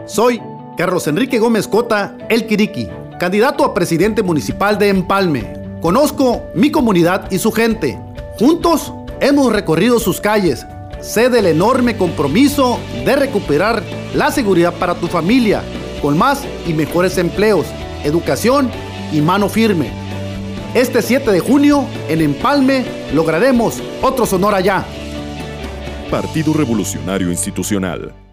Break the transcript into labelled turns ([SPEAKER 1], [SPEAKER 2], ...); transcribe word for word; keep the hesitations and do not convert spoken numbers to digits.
[SPEAKER 1] Soy Carlos Enrique Gómez Cota, El Quiriqui, candidato a presidente municipal de Empalme. Conozco mi comunidad y su gente. Juntos hemos recorrido sus calles. Sé del enorme compromiso de recuperar la seguridad para tu familia, con más y mejores empleos, educación y mano firme. Este siete de junio, en Empalme, lograremos otro Sonora Ya.
[SPEAKER 2] Partido Revolucionario Institucional.